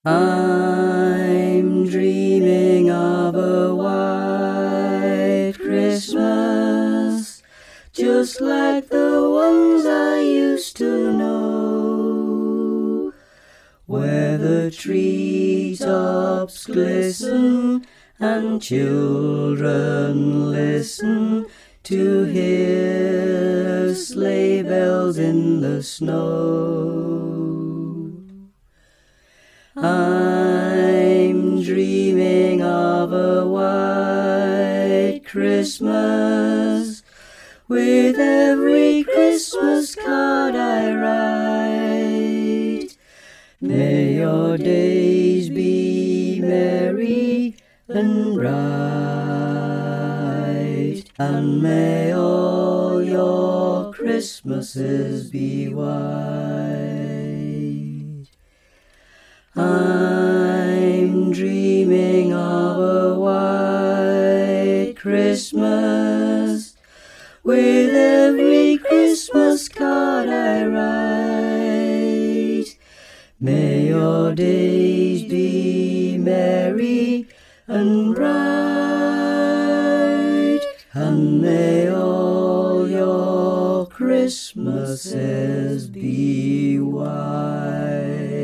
I'm dreaming of a white Christmas, just like the ones I used to know, where the treetops glisten and children listen to hear sleigh bells in the snow. I'm dreaming of a white Christmas, with every Christmas card I write. May your days be merry and bright, and may all your Christmases be white. I'm dreaming of a white Christmas, with every Christmas card I write. May your days be merry and bright, and may all your Christmases be white.